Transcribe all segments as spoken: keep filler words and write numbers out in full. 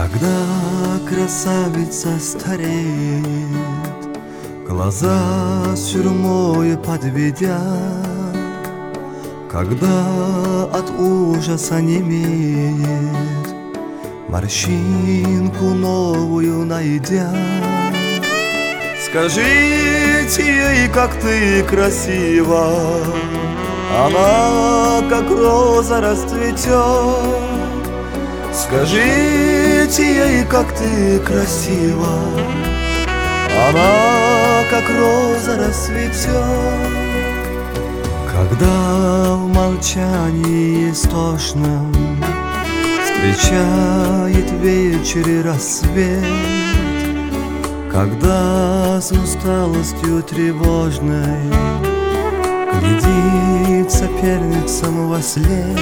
Когда красавица стареет, глаза сюрьмой подведя, когда от ужаса немеет, морщинку новую найдя, скажите ей, как ты красива, она как роза расцветет. Скажите ей, как ты красива, она как роза расцветет. Когда в молчании истошном встречает вечер и рассвет, когда с усталостью тревожной глядит соперницам во след,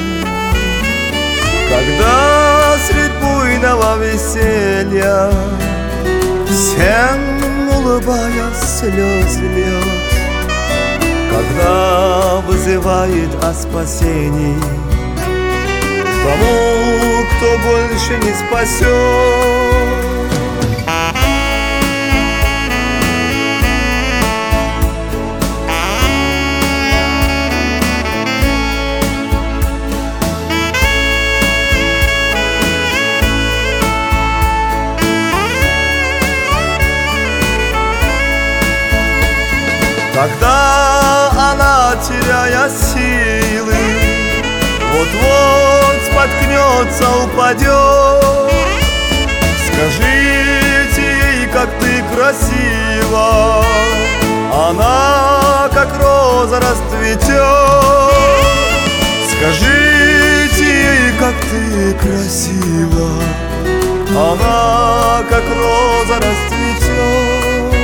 когда средь буйного веселья всем улыбаясь слез льет, когда вызывает о спасении тому, кто больше не спасет. Когда она, теряя силы, вот-вот споткнется, упадет, скажите ей, как ты красива, она как роза расцветет. Скажите ей, как ты красива, она как роза расцветет.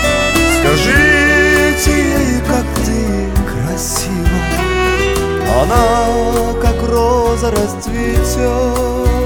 Скажите ей, как ты красива, она как роза расцветет.